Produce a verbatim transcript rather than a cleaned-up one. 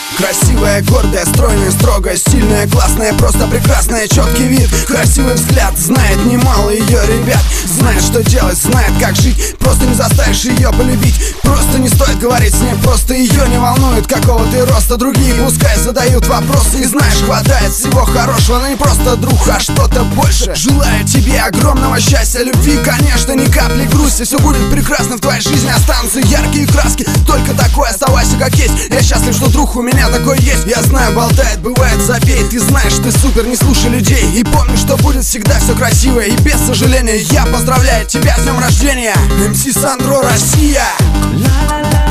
Красивая, гордая, стройная, строгая, стильная, классная, просто прекрасная, четкий вид, красивый взгляд. Знает немало ее ребят, знает, что делать, знает, как жить. Просто не заставишь ее полюбить. Просто не стоит говорить с ней, просто ее не волнует, какого ты роста. Другие пускай задают вопросы, и знаешь, хватает всего хорошего. Она не просто друг, а что-то больше. Желаю тебе огромного счастья, любви, конечно, ни капли грусти. Все будет прекрасно в твоей жизни, останутся яркие краски. Только такой оставайся как есть. Я счастлив, что друг у меня такой есть. Я знаю, болтает, бывает, забей. Ты знаешь, ты супер, не слушай людей. И помни, что будет всегда все красиво. И без сожаления я поздравляю тебя с днем рождения. эм си Сандро, Россия. La la la.